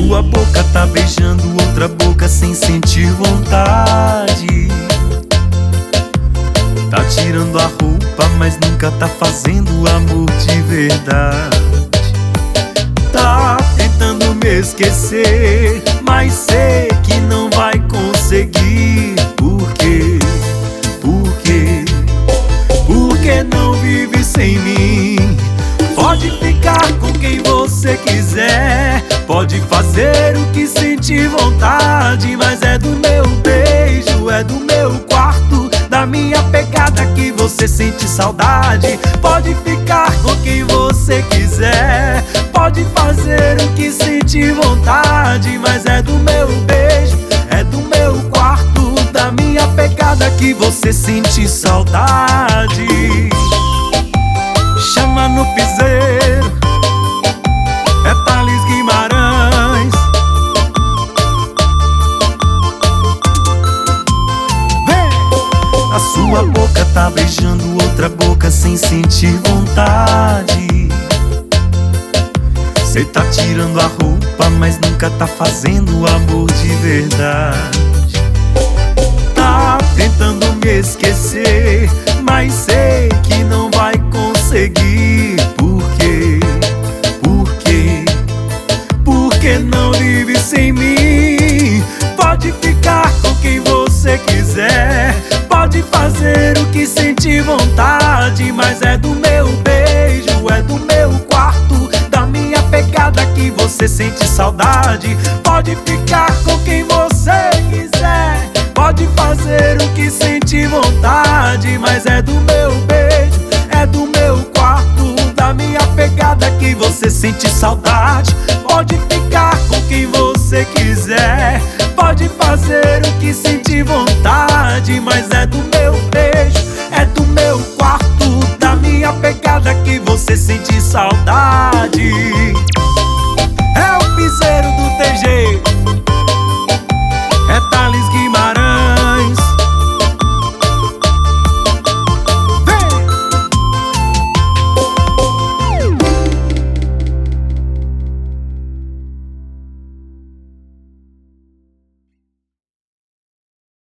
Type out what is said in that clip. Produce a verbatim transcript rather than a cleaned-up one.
Sua boca tá beijando outra boca sem sentir vontade. Tá tirando a roupa, mas nunca tá fazendo amor de verdade. Tá tentando me esquecer, mas sei que não vai conseguir. Por quê? Por quê? Porque não vive sem mim. Pode ficar com quem você quiser, pode fazer o que sentir vontade, mas é do meu beijo, é do meu quarto, da minha pegada que você sente saudade. Pode ficar com quem você quiser, pode fazer o que sentir vontade, mas é do meu beijo, é do meu quarto, da minha pegada que você sente saudade. Chama no piseiro, é Thales Guimarães. Vem! A sua boca tá beijando outra boca sem sentir vontade. Cê tá tirando a roupa, mas nunca tá fazendo amor de verdade. Tá tentando me esquecer, mas sei que não vai conseguir. Por quê? Por quê? Porque não vive sem mim. Pode ficar com quem você quiser, pode fazer o que sentir vontade, mas é do meu beijo, é do meu quarto, da minha pegada que você sente saudade. Pode ficar com quem você quiser, pode fazer o que sentir vontade, mas é do meu beijo, é do meu quarto, da minha pegada que você sente saudade. Pode ficar com quem você quiser, pode fazer o que sentir vontade, mas é do meu beijo, é do meu quarto, da minha pegada que você sente saudade.